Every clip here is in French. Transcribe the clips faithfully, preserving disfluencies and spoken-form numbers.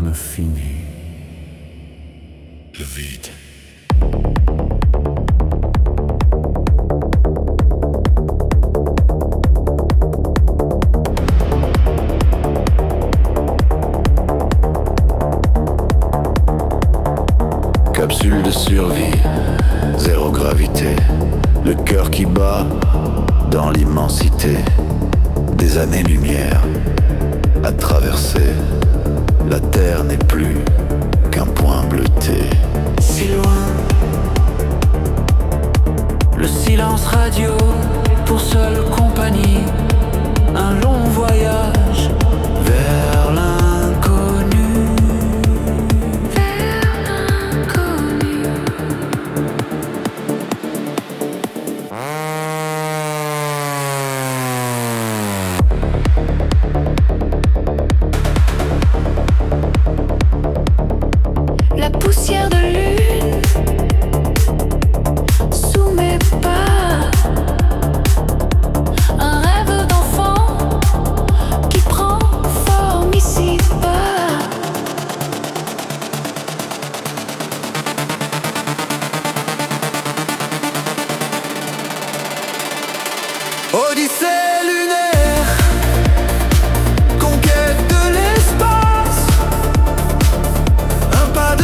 rythme fini, le vide. Capsule de survie, zéro gravité, le cœur qui bat dans l'immensité, des années-lumière à traverser, la terre n'est plus qu'un point bleuté. Si loin, le silence radio pour seule compagnie, un long voyage vers l'inconnu. La poussière de lune sous mes pas, un rêve d'enfant qui prend forme ici-bas. Odyssée lunaire, conquête de l'espace, un pas de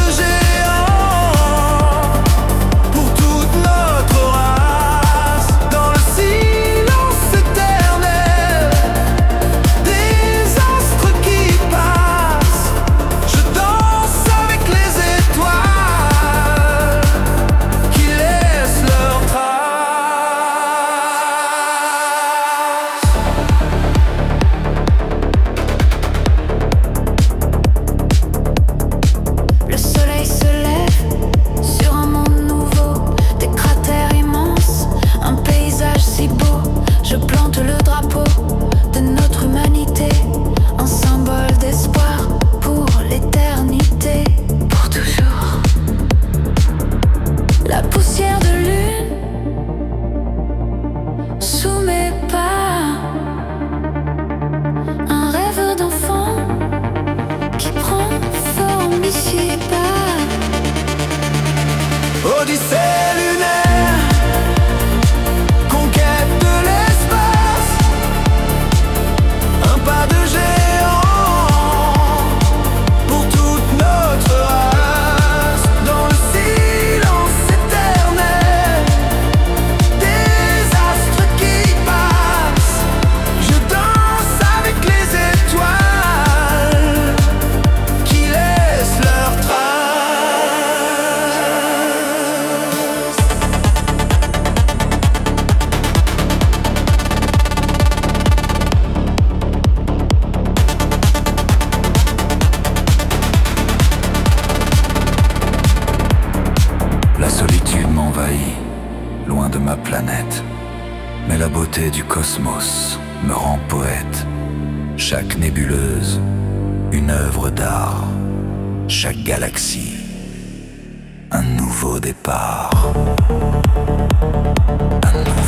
géant pour toute notre race. Dans le silence éternel des astres qui passent, je danse avec les étoiles qui laissent leurs traces. Le soleil se lève sur un monde nouveau, des cratères immenses, un paysage si beau. Je plante le drapeau de notre humanité, un symbole d'espoir pour l'éternité, pour toujours. La poussière de lune sous mes pas, un rêve d'enfant qui prend forme ici-bas. Odyssée lunaire, conquête de l'espace, un pas de géant pour toute notre race. Dans le silence éternel des astres qui passent, je danse avec les étoiles qui laissent leurs traces. La solitude m'envahit, loin de ma planète. Mais la beauté du cosmos me rend poète. Chaque nébuleuse, une œuvre d'art. Chaque galaxie, un nouveau départ. Un nouveau